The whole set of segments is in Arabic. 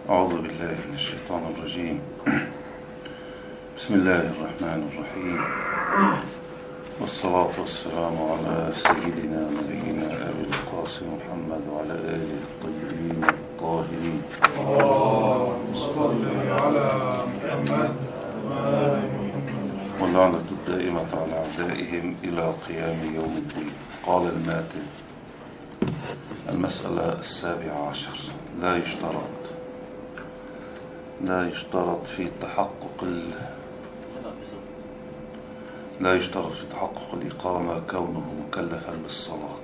أعوذ بالله من الشيطان الرجيم. بسم الله الرحمن الرحيم، والصلاة والسلام على سيدنا نبينا أبي القاسم محمد وعلى آله الطيبين الطاهرين. اللهم صل على محمد واللعنة الدائمة على أعدائهم إلى قيام يوم الدين. قال الماتن: المسألة 17. لا يشترط في تحقق الإقامة كونه مكلفا بالصلاة،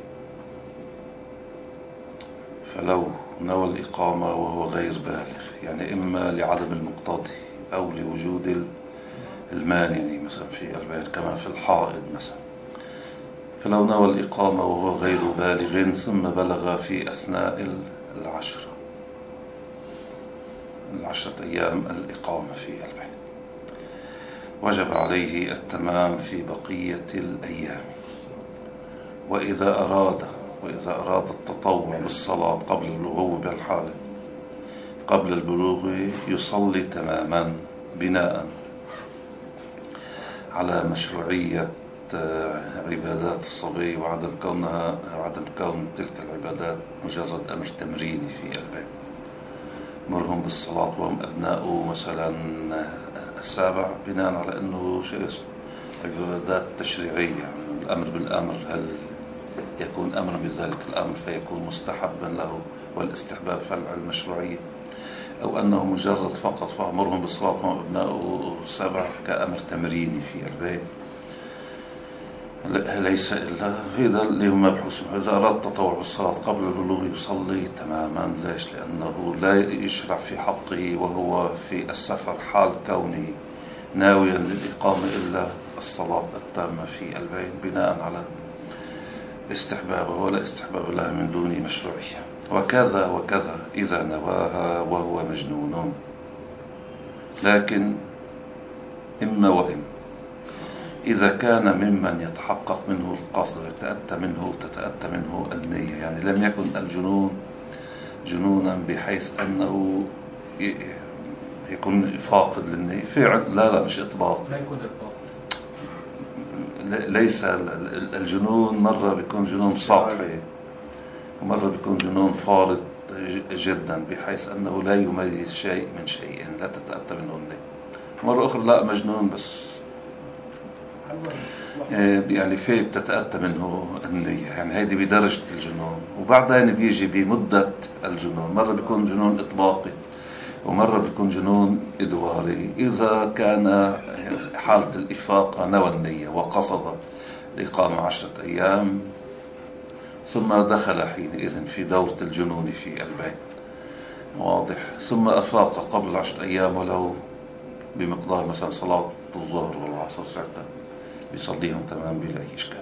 فلو نوى الإقامة وهو غير بالغ، يعني إما لعدم المقتضي أو لوجود المانع مثلا في البيت كما في الحائض مثلا، فلو نوى الإقامة وهو غير بالغ ثم بلغ في أثناء العشرة أيام الإقامة في البيت، وجب عليه التمام في بقية الأيام. وإذا أراد التطوع بالصلاة قبل البلوغ بالحال قبل البلوغ يصلي تماما، بناء على مشروعية عبادات الصبي وعدم كون تلك العبادات مجرد أمر تمريني في البيت. مرهم بالصلاة وهم أبناء مثلا 7، بناء على أنه شيء اسمه عبادات تشريعية، يعني الأمر بالأمر، هل يكون أمر بذلك الأمر فيكون مستحبا له والاستحباب فعل المشروعية، أو أنه مجرد فقط فأمرهم بالصلاة وهم أبناء 7 كأمر تمريني في البيت. ليس إلا هذا اللي هم مبحوث. إذا أراد التطوع بالصلاة قبل البلوغ يصلي تماما. ليش؟ لأنه لا يشرع في حقه وهو في السفر حال كونه ناويا للإقامة إلا الصلاة التامة في البيت، بناء على استحبابه ولا استحباب لها من دون مشروعية. وكذا إذا نواها وهو مجنون، لكن إما وإما إذا كان ممن يتحقق منه القصد وتتأتى منه النية، يعني لم يكن الجنون جنونا بحيث أنه يكون فاقد للنية فعل، لا مش إطباق، ليس الجنون مرة بيكون جنون سطحي ومرة بيكون جنون فارط جدا بحيث أنه لا يميز شيء من شيء، لا تتأتى منه النية. مرة أخرى لا، مجنون بس يعني في بتتأتى منه النية، يعني هيدي بدرجة الجنون. وبعدين بيجي بمدة الجنون، مرة بيكون جنون إطباقي ومرة بيكون جنون إدواري. إذا كان حالة الإفاقة نوى النية وقصد الإقامة 10 أيام ثم دخل حينئذ في دورة الجنون في البيت، واضح، ثم أفاق قبل 10 أيام ولو بمقدار مثلا صلاة الظهر والعصر، ساعتها بيصليهم تمام بلا أي إشكال.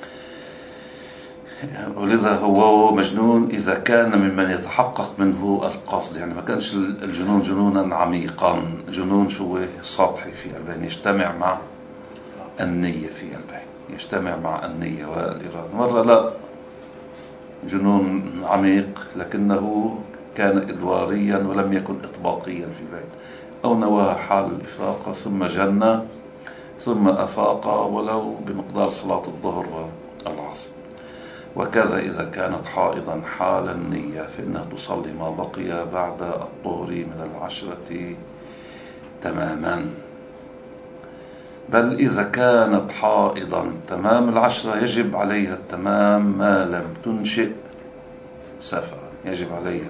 ولذا هو مجنون إذا كان ممن يتحقق منه القصد، يعني ما كانش الجنون جنونا عميقا، جنون شو سطحي في البين يجتمع مع النية في البين، يجتمع مع النية والإرادة. مرة لا، جنون عميق لكنه كان إدواريا ولم يكن إطباقيا في البين، أو نوى حال الإفاقة ثم جنة ثم أفاق ولو بمقدار صلاة الظهر والعصر. وكذا إذا كانت حائضا حال النية فإنها تصلي ما بقي بعد الظهر من 10 تماما. بل إذا كانت حائضا تمام 10 يجب عليها التمام ما لم تنشئ سفرا، يجب عليها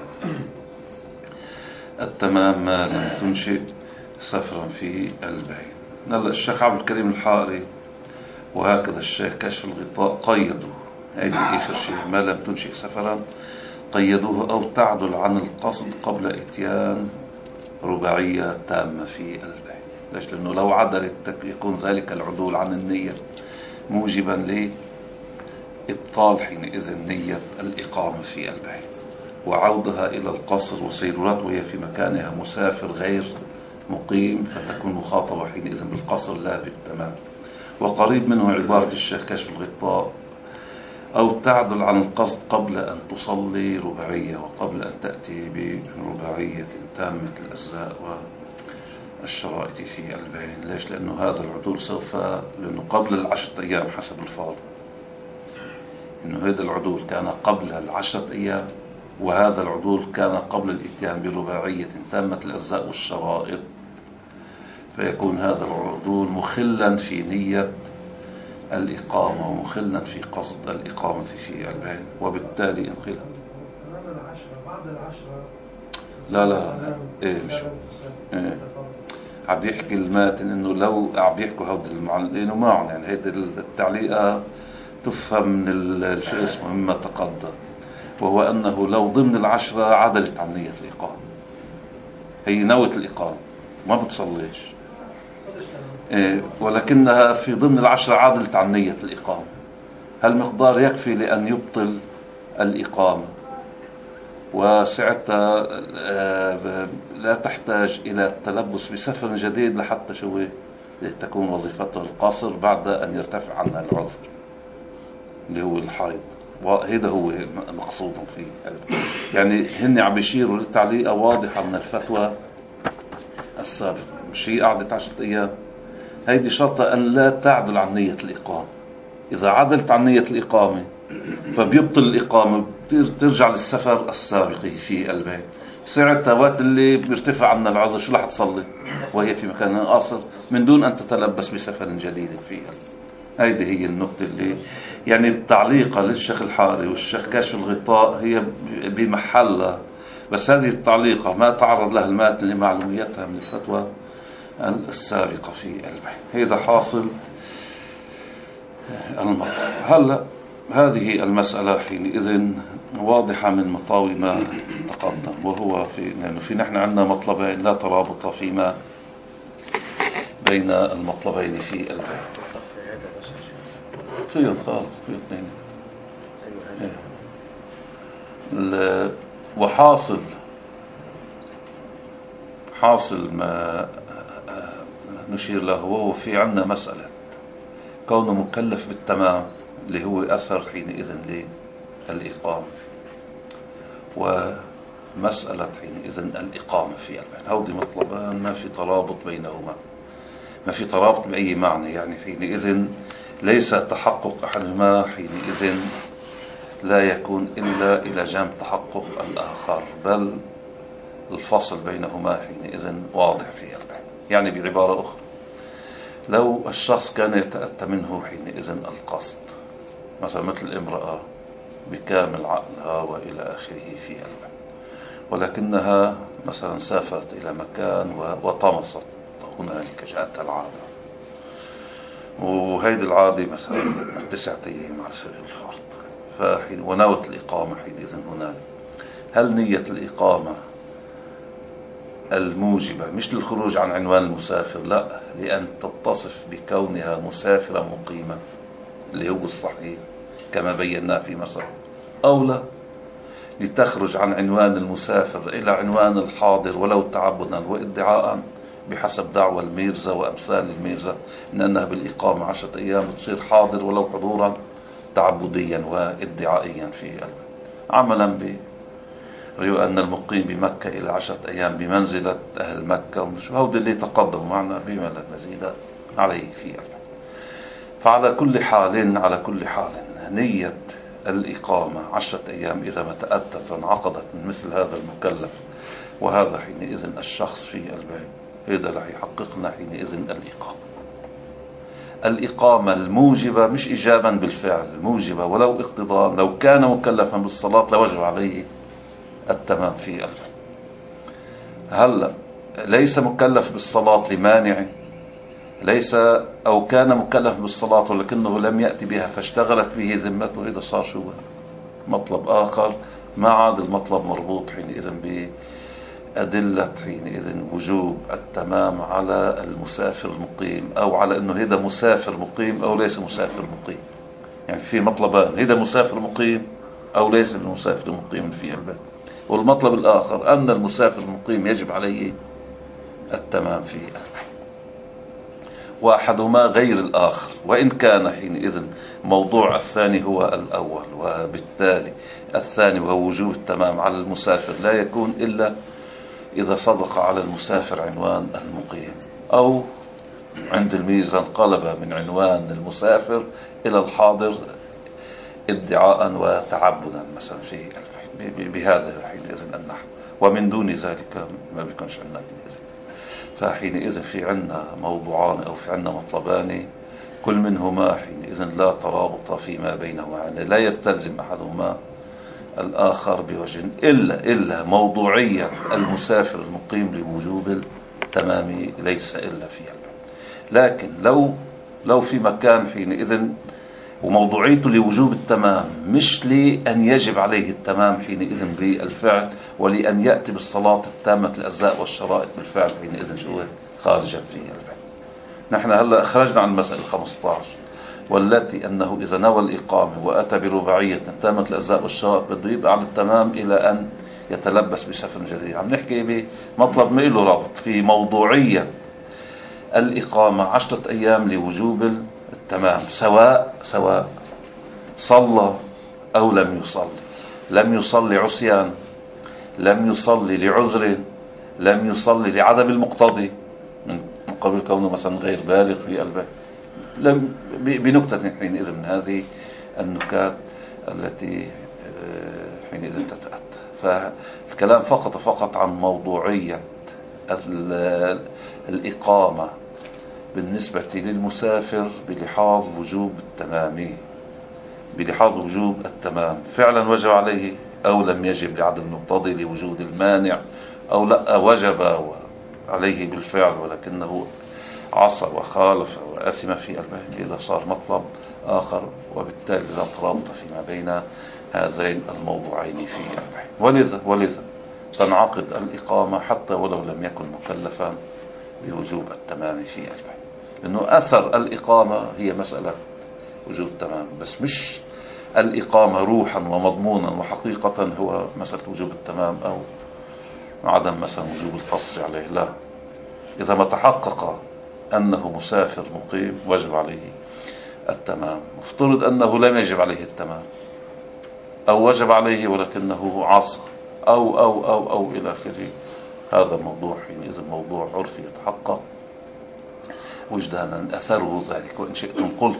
التمام ما لم تنشئ سفرا في البيت. هلا الشيخ عبد الكريم الحائري وهكذا الشيخ كشف الغطاء قيدوا هذه آخر شيء، ما لم تنشئ سفرا، قيدوه أو تعدل عن القصد قبل إتيان رباعية تامة في البيت. ليش؟ لأنه لو عدلت يكون ذلك العدول عن النية موجبا لإبطال حينئذ نية الإقامة في البيت وعودها إلى القصر وسيرورات وهي في مكانها مسافر غير مقيم، فتكون مخاطبة حينئذ بالقصر لا بالتمام. وقريب منه عبارة الشيخ كشف الغطاء: أو تعدل عن القصد قبل أن تصلي رباعية وقبل أن تأتي برباعية تامة الأجزاء والشرائط في البين. ليش؟ لأنه هذا العدول لأنه قبل 10 أيام حسب الفاضل، إنه هذا العدول كان قبل 10 أيام، وهذا العدول كان قبل الإتيان برباعية تامة الأجزاء والشرائط، فيكون هذا العدول مخلا في نية الإقامة ومخلا في قصد الإقامة في البين، وبالتالي انخلا. لا إيه مش إيه. عم يحكي الماتن إنه لو عم يحكوا هود المعلقين معهم، يعني هيدي التعليقة تفهم من شو اسمه مما تقدم، وهو أنه لو ضمن 10 عدلت عن نية الإقامة، هي نوة الإقامة ما بتصليش ولكنها في ضمن 10 عدلت عن نية الإقامة، هالمقدار يكفي لأن يبطل الإقامة، وساعتها لا تحتاج إلى التلبس بسفر جديد لحتى تكون وظيفته القاصر بعد أن يرتفع عنها العذر اللي هو الحيض. وهذا هو مقصود فيه. يعني هن عم يشيروا لتعليقة واضحة من الفتوى السابقة، مش هي قعدت 10 أيام، هيدي شرطة أن لا تعدل عن نية الإقامة. إذا عدلت عن نية الإقامة فبيبطل الإقامة، ترجع للسفر السابق في البين. ساعتها وقت اللي بيرتفع عنا العذر شو رح تصلي وهي في مكان آخر من دون أن تتلبس بسفر جديد فيها. هيدي هي النقطة اللي يعني التعليقة للشيخ الحاري والشيخ كاشف الغطاء هي بمحلها، بس هذه التعليقة ما تعرض لها الماتن لمعلوميتها من الفتوى السابقة في البين. هذا حاصل المطلب. هلأ هذه المسألة حينئذ واضحة من مطاوي ما تقدم، وهو لأنه في نحن عندنا مطلبين لا ترابط فيما بين المطلبين في البين. فيهم خالص في اثنين. وحاصل ما نشير له، وهو في عنا مسألة كونه مكلف بالتمام اللي هو أثر حينئذ للإقامة، ومسألة حينئذ الإقامة في البين. هودي مطلبان ما في ترابط بينهما، ما في ترابط بأي معنى. يعني حينئذ ليس تحقق أحدهما حينئذ لا يكون إلا إلى جانب تحقق الآخر، بل الفصل بينهما حينئذ واضح في البين. يعني بعبارة أخرى، لو الشخص كان يتأتى منه حينئذ القصد، مثلا مثل الامرأة بكامل عقلها وإلى آخره في البين، ولكنها مثلا سافرت إلى مكان وطمست هنالك، جاءتها العادة، وهيدي العادة مثلا 9 أيام على سبيل الفرض، ونوت الإقامة حينئذ هنالك. هل نية الإقامة الموجبة مش للخروج عن عنوان المسافر، لا، لأن تتصف بكونها مسافرة مقيمة اللي هو الصحيح كما بينا في مصر، أو لا لتخرج عن عنوان المسافر إلى عنوان الحاضر ولو تعبدا وادعاء بحسب دعوى الميرزا وأمثال الميرزا من أنها بالإقامة 10 أيام بتصير حاضر ولو حضورا تعبديا وادعائيا في عملا أن المقيم بمكة إلى 10 أيام بمنزلة أهل مكة، وهذا اللي تقدم معنا بما لا مزيد عليه في فعلى كل حال نية الإقامة 10 أيام إذا ما تأتت وانعقدت من مثل هذا المكلف، وهذا حينئذ الشخص في البين، هذا رح يحققنا حينئذ الإقامة الموجبة، مش إجابا بالفعل، الموجبة ولو اقتضاء. لو كان مكلفا بالصلاة لوجب عليه التمام في البين. هلا ليس مكلف بالصلاة لمانع، ليس أو كان مكلف بالصلاة ولكنه لم يأتي بها فاشتغلت به ذمته، إذا صار شو مطلب آخر، ما عاد المطلب مربوط حينئذ بأدلة حينئذ وجوب التمام على المسافر المقيم، أو على أنه هذا مسافر مقيم أو ليس مسافر مقيم. يعني في مطلبان، هذا مسافر مقيم أو ليس المسافر مقيم في البلد، والمطلب الآخر أن المسافر المقيم يجب عليه التمام في البلد. وأحدهما غير الآخر، وإن كان حينئذ موضوع الثاني هو الأول، وبالتالي الثاني وهو وجوب التمام على المسافر لا يكون إلا إذا صدق على المسافر عنوان المقيم، أو عند الميزة انقلب من عنوان المسافر إلى الحاضر ادعاء وتعبدا مثلا بهذا حينئذ النحو، ومن دون ذلك ما بيكونش عندنا. فحينئذ في عنا موضوعان أو في عنا مطلبان، كل منهما حينئذ لا ترابط فيما بينهما، يعني لا يستلزم أحدهما الآخر بوجه إلا موضوعية المسافر المقيم لوجوب التمام ليس إلا فيها. لكن لو في مكان حينئذ وموضوعيته لوجوب التمام، مش لأن يجب عليه التمام حينئذ بالفعل، ولأن يأتي بالصلاة التامة الأجزاء والشرائط بالفعل، حينئذ شو خارجا فيها. نحن هلأ خرجنا عن المسألة 15، والتي أنه إذا نوى الإقامة وأتى برباعية تامة الأجزاء والشرائط بده يبقى على التمام إلى أن يتلبس بسفر جديد. عم نحكي بمطلب ما له رابط في موضوعية الإقامة 10 أيام لوجوب التمام، سواء صلى أو لم يصلي، لم يصلي عصيان، لم يصلي لعذر، لم يصلي لعدم المقتضي من قبل كونه مثلا غير بالغ في البيت، لم بنكتة حينئذ من هذه النكات التي حينئذ تتأتى. فالكلام فقط عن موضوعية الإقامة بالنسبة للمسافر بلحاظ وجوب التمام، فعلا وجب عليه أو لم يجب لعدم المقتضي لوجود المانع، أو لا وجب عليه بالفعل ولكنه عصى وخالف وأثم في البيت، إذا صار مطلب آخر، وبالتالي لا ترابط فيما بين هذين الموضوعين في البيت. ولذا تنعقد الإقامة حتى ولو لم يكن مكلفا بوجوب التمام في البيت، لأنه أثر الإقامة هي مسألة وجوب التمام، بس مش الإقامة روحا ومضمونا وحقيقة هو مسألة وجوب التمام أو عدم مثلا وجوب القصر عليه. لا، إذا ما تحقق أنه مسافر مقيم وجب عليه التمام. مفترض أنه لم يجب عليه التمام، أو وجب عليه ولكنه عصى أو إلى آخره، هذا الموضوع حينئذ موضوع عرفي يتحقق وجدانا أثره ذلك. وإن شئتم قلت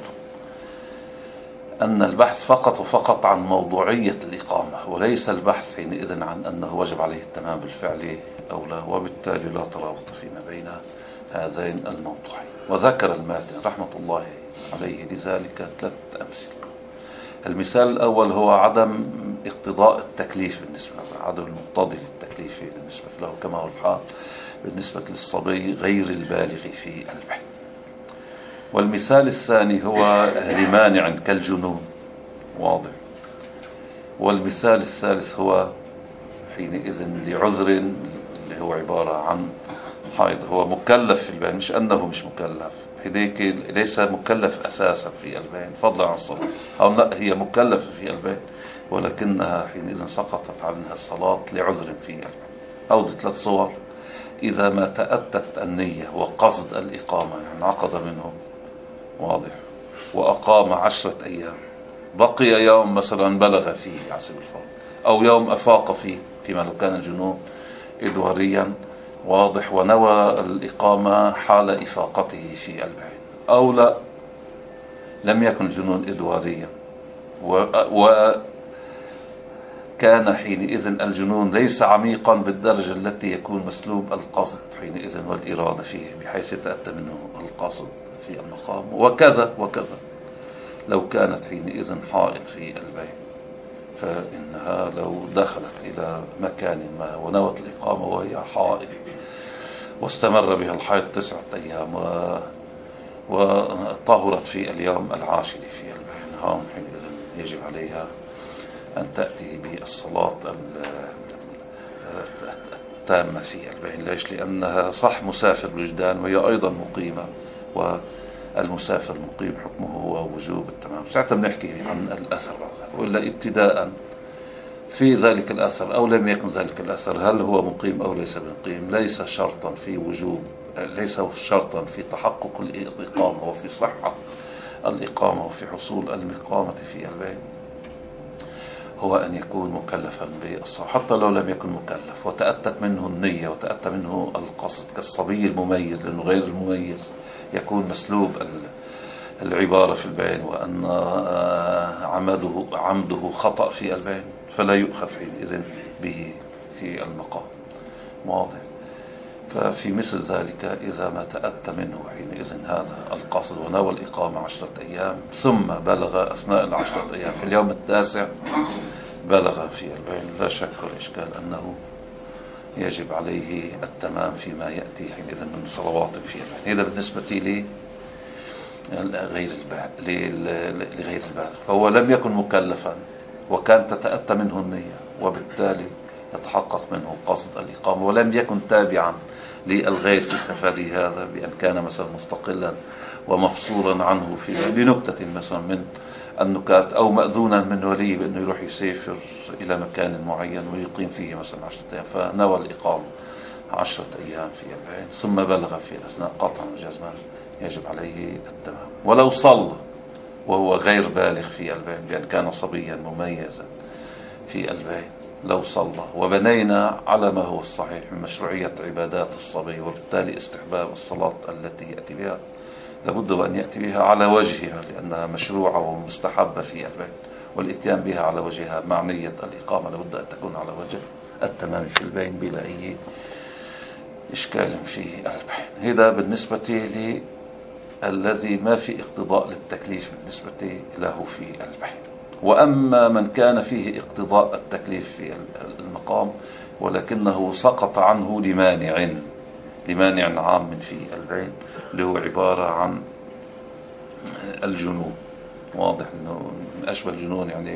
أن البحث فقط عن موضوعية الإقامة، وليس البحث حينئذ عن أنه وجب عليه التمام بالفعل أو لا، وبالتالي لا ترابط فيما بين هذين الموضوعين. وذكر الماتن رحمة الله عليه لذلك 3 أمثلة. المثال الأول هو عدم اقتضاء التكليف بالنسبة له، عدم المقتضي للتكليف بالنسبة له، كما هو الحال بالنسبة للصبي غير البالغ في البحث. والمثال الثاني هو لمانع كالجنون، واضح. والمثال الثالث هو حينئذ لعذر اللي هو عبارة عن حيض، هو مكلف في البين، مش أنه مش مكلف، هذيك ليس مكلف أساسا في البين فضلا عن الصلاة، أو لا هي مكلفة في البين ولكنها حينئذ سقطت عنها الصلاة لعذر في البين. أو 3 صور: إذا ما تأتت النية وقصد الإقامة، يعني عقد منه، واضح، وأقام 10 أيام، بقي يوم مثلا بلغ فيه عسب الفرض، أو يوم أفاق فيه فيما لو كان الجنون إدواريا، واضح، ونوى الإقامة حال إفاقته في البعين، أو لا لم يكن الجنون إدواريا وكان حينئذ الجنون ليس عميقا بالدرجة التي يكون مسلوب القصد حينئذ والإرادة فيه بحيث يتأتى منه القصد في المقام. وكذا لو كانت حينئذ حائض في البين، فإنها لو دخلت إلى مكان ما ونوت الإقامة وهي حائض واستمر بها الحيض 9 أيام وطهرت في اليوم العاشر في البين، هون حينئذ يجب عليها أن تأتي بالصلاة التامة في البين. ليش؟ لأنها صح مسافر بالوجدان وهي أيضا مقيمة، والمسافر المقيم حكمه هو وجوب التمام. ساعتها بنحكي عن الأثر، وإلا ابتداء في ذلك الأثر أو لم يكن ذلك الأثر، هل هو مقيم أو ليس مقيم، ليس شرطا في وجوب، ليس شرطا في تحقق الإقامة وفي صحة الإقامة وفي حصول الإقامة في البيت هو أن يكون مكلفا بالصلاة، حتى لو لم يكن مكلف وتأتت منه النية وتأتى منه القصد، كالصبي المميز، لأنه غير المميز يكون مسلوب العبارة في البين، وأن عمده خطأ في البين، فلا يؤخذ حينئذ به في المقام. واضح؟ ففي مثل ذلك إذا ما تأتى منه حينئذ هذا القصد ونوى الإقامة 10 أيام ثم بلغ أثناء 10 أيام في اليوم التاسع بلغ في البين، لا شك ولا إشكال أنه يجب عليه التمام فيما يأتي حينئذ من صلوات في البين. هذا بالنسبة لي لغير البالغ، فهو لم يكن مكلفا وكان تتأتى منه النية، وبالتالي يتحقق منه قصد الإقامة، ولم يكن تابعا للغير في سفره هذا، بأن كان مثلا مستقلا ومفصولا عنه في لنكتة مثلا من النكات، أو مأذونا من وليه بأنه يروح يسافر إلى مكان معين ويقيم فيه مثلا 10 أيام، فنوى الإقامة 10 أيام في البين ثم بلغ في أثناء قطعا وجزما، يجب عليه التمام. ولو صلى وهو غير بالغ في البين، بأن كان صبيا مميزا في البين، لو صلى، وبنينا على ما هو الصحيح من مشروعية عبادات الصبي، وبالتالي استحباب الصلاة التي يأتي بها لابد أن يأتي بها على وجهها، لأنها مشروعة ومستحبة في البين، والإتيان بها على وجهها مع نية الإقامة لابد أن تكون على وجه التمام في البين بلا أي إشكال في البين. هذا بالنسبة للذي ما في اقتضاء للتكليف بالنسبة له في البين. وأما من كان فيه اقتضاء التكليف في المقام ولكنه سقط عنه لمانع عام في البين، اللي هو عبارة عن الجنون. واضح أنه أشبه الجنون، يعني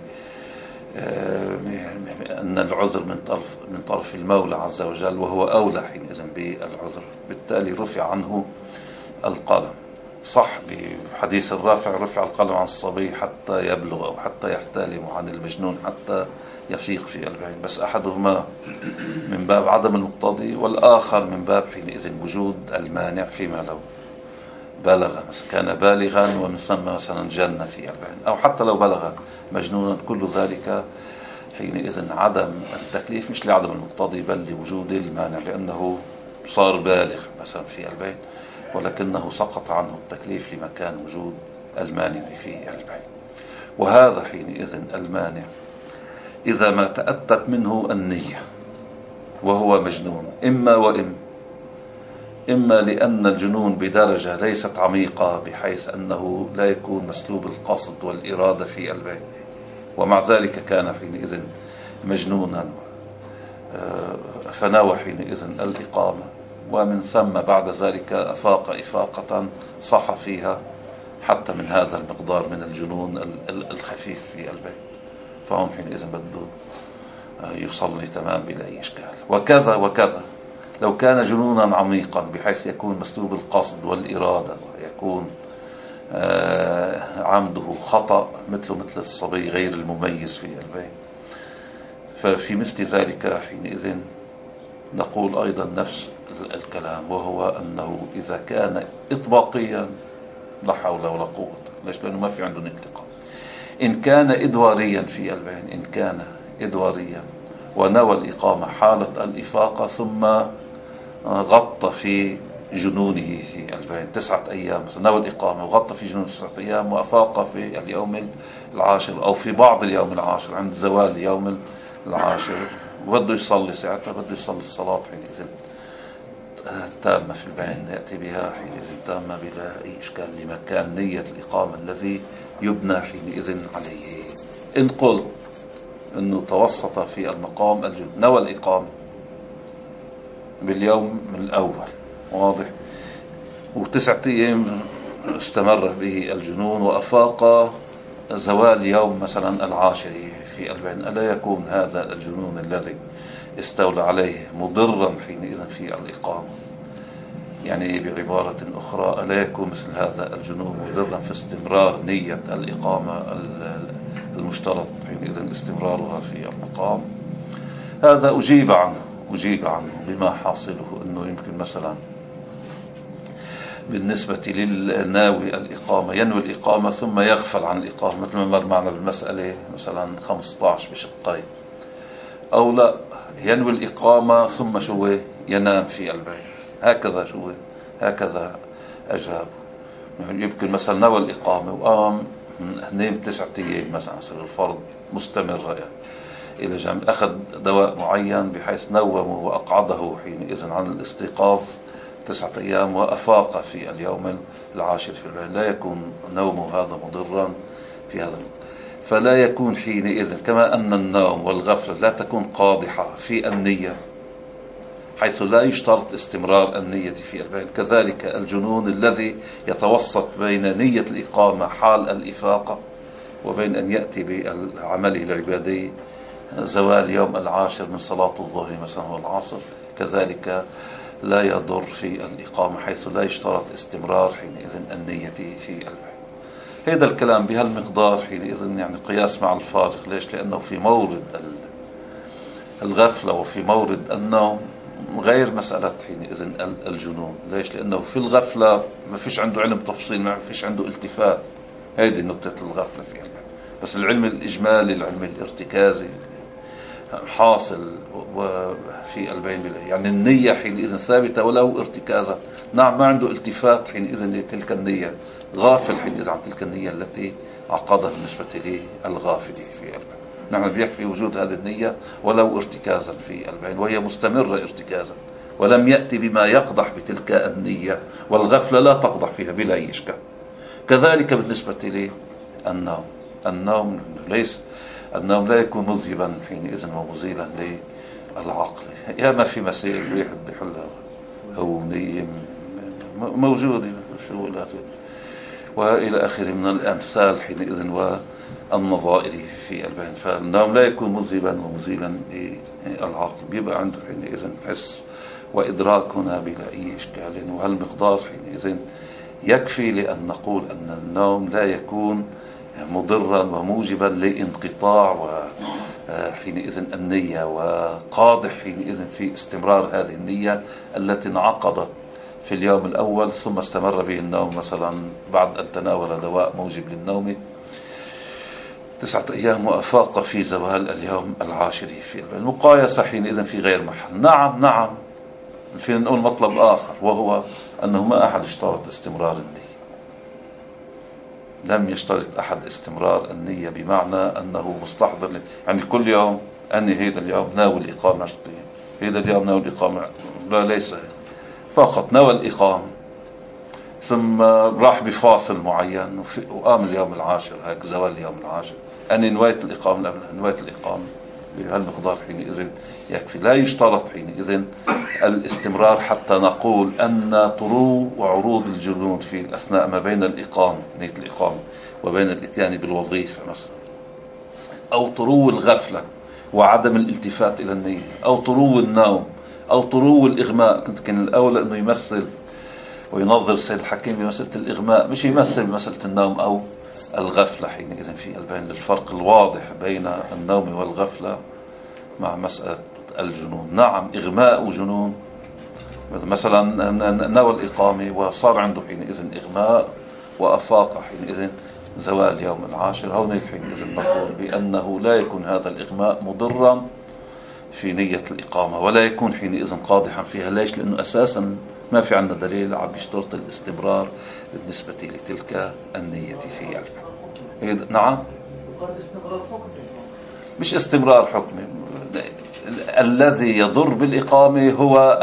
أن العذر من طرف المولى عز وجل، وهو أولى حينئذ بالعذر، بالتالي رفع عنه القلم. صح بحديث الرافع رفع القلم عن الصبي حتى يبلغ أو حتى يحتلم، عن المجنون حتى يفيق في البين، بس أحدهما من باب عدم المقتضي، والآخر من باب حينئذ وجود المانع، فيما لو بلغ مثلا كان بالغا ومن ثم مثلا جن في البين، أو حتى لو بلغ مجنونا، كل ذلك حينئذ عدم التكليف مش لعدم المقتضي بل لوجود المانع، لأنه صار بالغ مثلا في البين ولكنه سقط عنه التكليف لمكان وجود المانع في البين. وهذا حينئذ المانع إذا ما تأتت منه النية وهو مجنون، إما لأن الجنون بدرجة ليست عميقة بحيث أنه لا يكون مسلوب القصد والإرادة في البين، ومع ذلك كان حينئذ مجنونا فنوى حينئذ الإقامة، ومن ثم بعد ذلك أفاق إفاقة صح فيها حتى من هذا المقدار من الجنون الخفيف في البين، فهم حينئذ بده يصلي تمام بلا أي إشكال. وكذا لو كان جنونا عميقا بحيث يكون مسلوب القصد والإرادة ويكون عمده خطأ مثل الصبي غير المميز في البين، ففي مثل ذلك حينئذ نقول أيضا نفس الكلام، وهو أنه إذا كان إطباقيا لا حول ولا قوة، ليش؟ لأنه ما في عنده انطلاق. إن كان إدواريا في البين، إن كان إدواريا ونوى الإقامة حالة الإفاقة ثم غطى في جنونه في البين 9 أيام، نوى الإقامة وغطى في جنونه 9 أيام وأفاق في اليوم العاشر أو في بعض اليوم العاشر عند زوال اليوم العاشر، وبده يصلي ساعتها، بده يصلي الصلاة حينئذ تامة في البين، يأتي بها حينئذ تامة بلا أي إشكال لمكان نية الإقامة الذي يبنى حينئذ عليه. إن قلت أنه توسط في المقام الجنون، نوى الإقامة باليوم الأول، واضح، و9 أيام استمر به الجنون وأفاق زوال يوم مثلا العاشر في البين، ألا يكون هذا الجنون الذي استولى عليه مضرا حينئذ في الإقامة؟ يعني بعبارة أخرى، ألا يكون مثل هذا الجنون مضرا في استمرار نية الإقامة المشترط حينئذ استمرارها في المقام. هذا أجيب عنه بما حاصله أنه يمكن مثلا بالنسبة للناوي الإقامة ينوي الإقامة ثم يغفل عن الإقامة، مثل ما مر معنا بالمسألة مثلا 15 بشقين، أو لا ينوي الإقامة ثم ينام في البيت، هكذا أجاب. يمكن مثلا نوى الإقامة وقام نام 9 أيام مثلا صار الفرض مستمرة إلى جنب، أخذ دواء معين بحيث نومه وأقعده حينئذ عن الاستيقاظ 9 أيام وأفاق في اليوم العاشر في الليل، لا يكون نومه هذا مضرا في هذا. فلا يكون حينئذ كما أن النوم والغفلة لا تكون قادحة في النية حيث لا يشترط استمرار النية في البين، كذلك الجنون الذي يتوسط بين نية الإقامة حال الإفاقة وبين أن يأتي بعمله العبادي زوال يوم العاشر من صلاة الظهر مثلا والعصر، كذلك لا يضر في الإقامة حيث لا يشترط استمرار حينئذ النية في البين. هذا الكلام بهالمقدار حينئذ يعني قياس مع الفارق. ليش؟ لأنه في مورد الغفلة وفي مورد النوم غير مسألة حينئذ الجنون. ليش؟ لأنه في الغفلة ما فيش عنده علم تفصيل، ما فيش عنده التفات، هذه نقطة الغفلة فيها. بس العلم الإجمالي العلم الارتكازي حاصل وفي البين يعني النية حينئذ ثابتة ولو ارتكازا. نعم ما عنده التفات حينئذ لتلك النية، غافل حينئذ عن تلك النية التي عقدها بالنسبة للغافل في البين. نعم بيكفي وجود هذه النية ولو ارتكازا في البين، وهي مستمرة ارتكازا ولم يأتي بما يقضح بتلك النية، والغفلة لا تقضح فيها بلا أي إشكال. كذلك بالنسبة للنوم، النوم لا يكون مذهبا حينئذ ومزيلا للعقل. يا ما في مسائل واحد بحلها هو نيم موجود وإلى آخره من الأمثال حينئذ والنظائر في البين. فالنوم لا يكون مذهبا ومزيلا للعقل، بيبقى عنده حينئذ حس وإدراك هنا بلا أي إشكال. وهالمقدار حينئذ يكفي لأن نقول أن النوم لا يكون مضرا وموجبا لانقطاع وحينئذ النية، وقادح حينئذ في استمرار هذه النية التي انعقدت في اليوم الأول ثم استمر به النوم مثلا بعد أن تناول دواء موجب للنوم 9 أيام وأفاق في زوال اليوم العاشر في المقايسة حينئذ في غير محل. نعم فينا نقول مطلب آخر، وهو أنه ما أحد اشترط استمرار النية. لم يشترط أحد استمرار النية بمعنى أنه مستحضر يعني كل يوم أني هيدا اليوم ناوي الإقامة 10 أيام، هيدا اليوم ناوي الإقامة، لا ليس فقط ناوي الإقامة ثم راح بفاصل معين وقام اليوم العاشر، هيك زوال اليوم العاشر أني نويت الإقامة، نويت الإقامة بهالمقدار حينئذ يكفي. لا يشترط حينئذ الاستمرار حتى نقول أن طرو وعروض الجنون في الأثناء ما بين الإقامة نية الإقامة وبين الإتيان بالوظيفة مثلا، أو طرو الغفلة وعدم الالتفات إلى النية، أو طرو النوم، أو طرو الإغماء. كان الأولى أنه يمثل وينظر السيد الحكيم بمسألة الإغماء، مش يمثل بمسألة النوم أو الغفلة حينئذ في البين الفرق الواضح بين النوم والغفلة مع مسألة الجنون. نعم إغماء وجنون، مثلا نوى الإقامة وصار عنده حينئذ إغماء وأفاق حينئذ زوال يوم العاشر، هونيك حينئذ نقول بأنه لا يكون هذا الإغماء مضرا في نية الإقامة ولا يكون حينئذ قادحا فيها. ليش؟ لأنه أساسا ما في عندنا دليل عم يشترط الاستمرار بالنسبة لتلك النية في البين. نعم مش استمرار حكمي، الذي يضر بالإقامة هو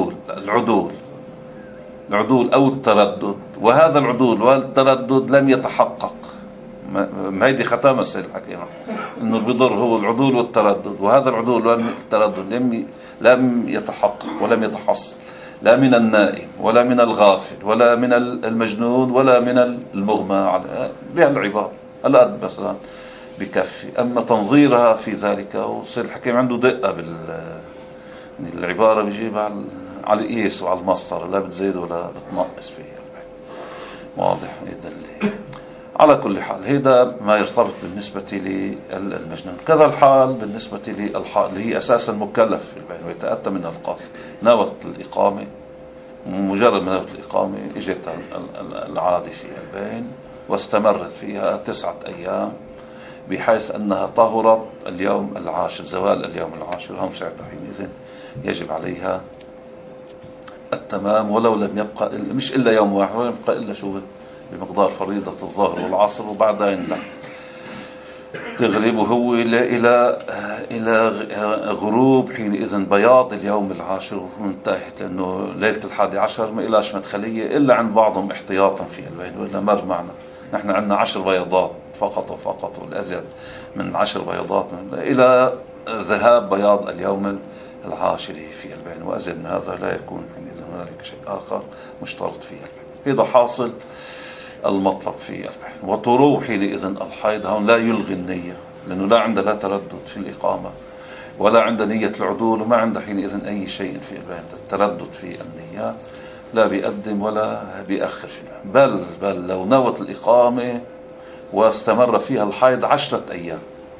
العدول أو التردد، وهذا العدول والتردد لم يتحقق. ما هيدي ختام السيد الحكيم إنه البضر هو العدول والتردد، وهذا العدول والتردد لم يتحقق ولم يتحصل لا من النائم ولا من الغافل ولا من المجنون ولا من المغمى على بهالعبارة الأد مثلا بكفي. أما تنظيرها في ذلك، والسيد الحكيم عنده دقة بالعبارة بيجيبها على القياس وعلى المصدر، لا بتزيد ولا بتنقص فيها. واضح يدلي على كل حال هذا ما يرتبط بالنسبة للمجنون. كذا الحال بالنسبة للحائض اللي هي أساسا مكلف في البين ويتأتى من القاص، نوت الإقامة، مجرد ما نوت الإقامة إجت العادة في البين واستمرت فيها 9 أيام بحيث أنها طهرت اليوم العاشر، زوال اليوم العاشر، هم ساعتها حينئذ يجب عليها التمام، ولو لم يبقى مش إلا يوم واحد، ولم يبقى إلا شو بمقدار فريضة الظهر والعصر، وبعدين لا تغربه هو إلى غروب حينئذ بياض اليوم العاشر وانتهت، لأنه ليلة 11 ما إلاش مدخلية إلا عند بعضهم احتياطا في البين، وإلا مر معنا نحن عندنا 10 بياضات فقط وفقط، والأزيد من 10 بياضات إلى ذهاب بياض اليوم العاشر في البين، وأزيد من هذا لا يكون حينئذ هنالك شيء آخر مشترط فيه البين. هذا حاصل المطلب في البين. وطروح حينئذ الحيض هون لا يلغي النية، لأنه لا عنده لا تردد في الإقامة ولا عنده نية العدول، وما عنده حينئذ أي شيء في البين التردد في النية، لا بيقدم ولا بيأخر فيها. بل لو نوت الإقامة واستمر فيها الحيض 10 أيام،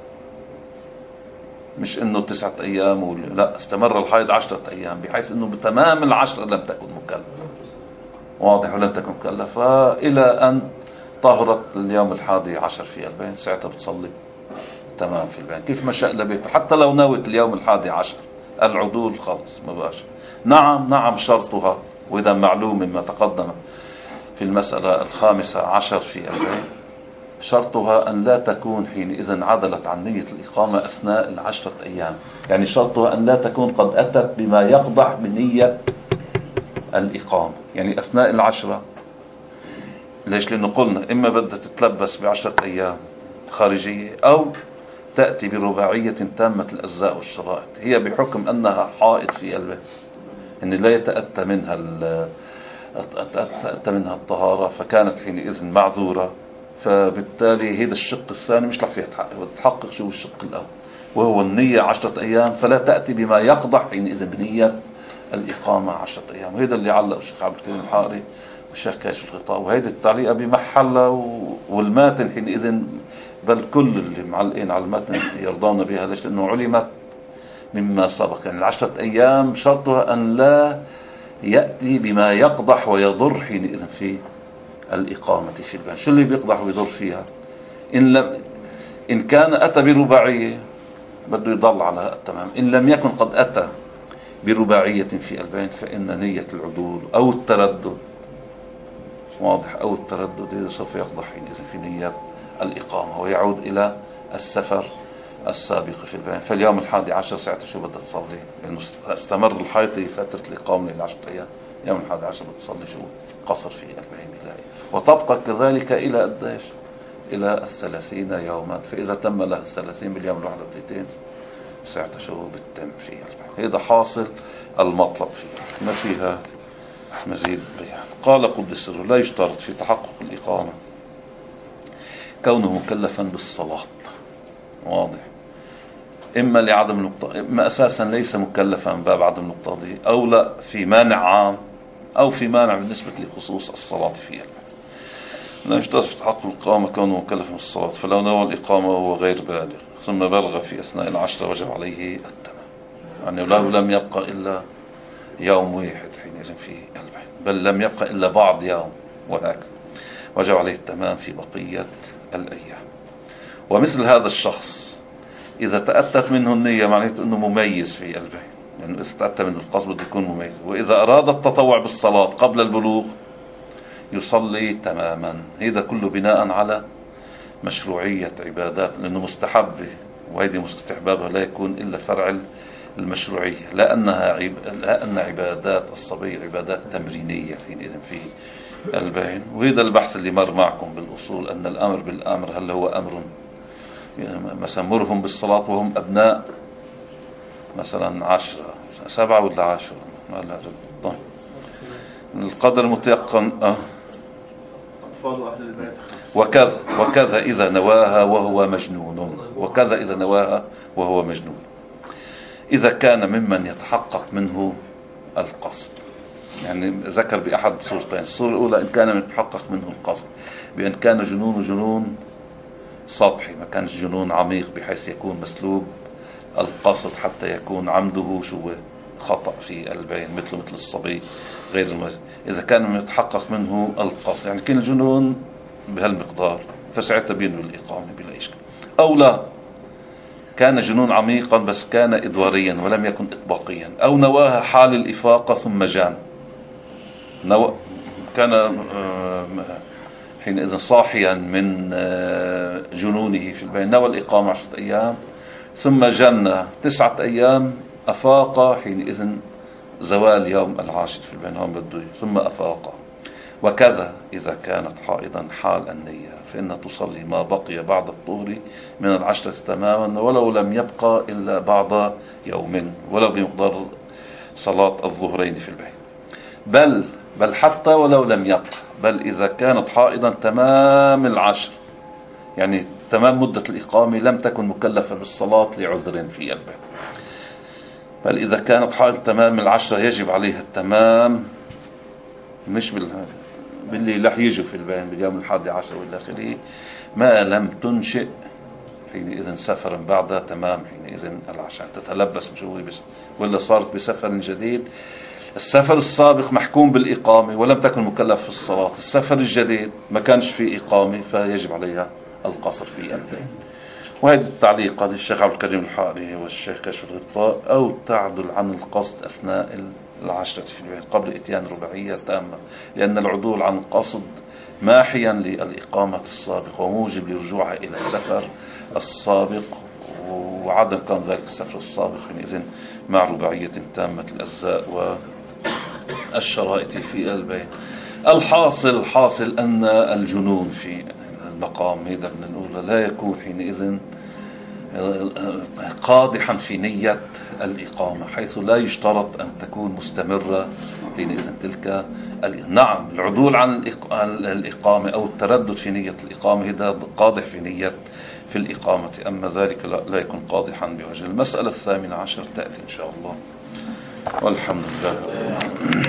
مش إنه 9 أيام لا، استمر الحيض 10 أيام بحيث إنه بتمام 10 لم تكن مكلفة، واضح، ولم تكن مكلفة إلى أن طهرت اليوم 11 في البين، ساعتها بتصلي تمام في البين كيف ما شاء لبيته، حتى لو نوت اليوم 11 العدول خالص ما بقاش. نعم شرطها، وإذا معلوم مما تقدم في المسألة 15 في البين، شرطها أن لا تكون حينئذ عدلت عن نية الإقامة أثناء 10 أيام، يعني شرطها أن لا تكون قد أتت بما يقضح بنية الإقامة، يعني أثناء 10. ليش؟ لأنه قلنا إما بدها تتلبس ب10 أيام خارجية، أو تأتي برباعية تامة الأجزاء والشرائط، هي بحكم أنها حائض في البين أن لا يتأتى منها الطهارة، فكانت حينئذ معذورة، فبالتالي هذا الشق الثاني مش رح فيها تحقق شو الشق الأول، وهو النية 10 أيام، فلا تأتي بما يقضح حينئذ بنية الإقامة 10 أيام. وهذا اللي علق الشيخ عبد الكريم الحائري والشيخ كاشف الغطاء، وهذه التعليقة بمحلها، والماتن حينئذ بل كل اللي معلقين على المتن يرضون بها. ليش؟ لأنه علمت مما سبق، يعني 10 أيام شرطها أن لا يأتي بما يقضح ويضر حينئذ في الإقامة في البين. شو اللي بيقضح ويضر فيها؟ إن كان أتى برباعية بده يضل على التمام، إن لم يكن قد أتى برباعية في البين فإن نية العدول أو التردد، واضح، أو التردد سوف يقضح حينئذ في نية الإقامة ويعود إلى السفر السابق في البين. فاليوم 11 ساعة شو بدها تصلي؟ لأنه استمر الحيض في فترة الإقامة ل10 أيام، يوم 11 بتصلي شو؟ قصر في البين إلهي، وتبقى كذلك إلى قديش؟ إلى 30 يوما. فإذا تم لها 30 باليوم 31 ساعة شو بتتم في البين. هذا حاصل المطلب فيه، ما فيها مزيد بيان. قال قدس سره: لا يشترط في تحقق الإقامة كونه مكلفا بالصلاة، واضح، إما لعدم النقطة، إما أساسا ليس مكلفا باب عدم المقتضي، أو لا في مانع عام، أو في مانع بالنسبة لخصوص الصلاة فيها. لا يشترط في تحقق الإقامة كونه مكلفا بالصلاة، فلو نوى الإقامة وهو غير بالغ ثم بلغ في أثناء 10 وجب عليه التمام، يعني لو لم يبقى إلا يوم واحد حينئذ في البين، بل لم يبقى إلا بعض يوم، وهكذا وجب عليه التمام في بقية الأيام. ومثل هذا الشخص إذا تأتت منه النية معناته أنه مميز في البين، لأنه إذا تأتى منه القصد بده يكون مميز. وإذا أراد التطوع بالصلاة قبل البلوغ يصلي تماما. هذا كله بناء على مشروعية عبادات، لأنه مستحبة، وهذه استحبابها لا يكون إلا فرع المشروعية، لا أن عبادات الصبي عبادات تمرينية حينئذ في البين. وهذا البحث اللي مر معكم بالأصول، أن الأمر بالأمر هل هو أمر مثلا مرهم بالصلاة وهم أبناء مثلا 10 7 ولا 10 طيب. القدر المتيقن أطفال أهل البيت. وكذا إذا نواها وهو مجنون، وكذا إذا نواها وهو مجنون، إذا كان ممن يتحقق منه القصد. يعني ذكر بأحد صورتين. الصورة الأولى إن كان متحقق منه القصد، بأن كان جنون سطحي، ما كانش جنون عميق بحيث يكون مسلوب القصد حتى يكون عمده خطأ في البين، مثل الصبي غير المجد. إذا كان متحقق منه القصد، يعني كان الجنون بهالمقدار، فساعتها بينوي الإقامة بلا إشكال. أو لا، كان جنون عميقا بس كان إدواريا ولم يكن إطباقيا، أو نواها حال الإفاقة ثم جان، كان حينئذ صاحيا من جنونه في البين، نوى الإقامة 10 أيام ثم جن 9 أيام، أفاق حينئذ زوال يوم 10 في البين، هم بده ثم أفاق. وكذا إذا كانت حائضا حال النية فإنها تصلي ما بقي بعد الطهر من 10 تماما، ولو لم يبقى إلا بعد يوم، ولو بمقدار صلاة الظهرين في البين. بل حتى ولو لم يبقى، بل إذا كانت حائضا تمام 10، يعني تمام مدة الإقامة، لم تكن مكلفة بالصلاة لعذر في البين. بل إذا كانت حائض تمام 10 يجب عليها التمام، مش باللي رح يجوا في البين باليوم 11 والداخلي، ما لم تنشئ حينئذ سفرا بعد تمام حينئذ 10، تتلبس بس، ولا صارت بسفر جديد. السفر السابق محكوم بالإقامة ولم تكن مكلف في الصلاة، السفر الجديد ما كانش فيه إقامة فيجب عليها القصر في البين. وهذه التعليق هذا الشيخ عبد الكريم الحائري والشيخ كشف الغطاء. أو تعدل عن القصد أثناء 10 في البين قبل إتيان رباعية تامة، لأن العدول عن القصد ماحيا للإقامة السابق وموجب لرجوعها إلى السفر السابق، وعدم كان ذلك السفر السابق حينئذ مع رباعية تامة الأجزاء والشرائط في البين. الحاصل أن الجنون في المقام هذا بنقول لا يكون حينئذ قادحا في نية الإقامة، حيث لا يشترط أن تكون مستمرة حينئذ تلك. نعم، العدول عن الإقامة أو التردد في نية الإقامة هذا قادح في الإقامة، أما ذلك لا يكون قادحا بوجه. المسألة 18 تأتي إن شاء الله، والحمد لله.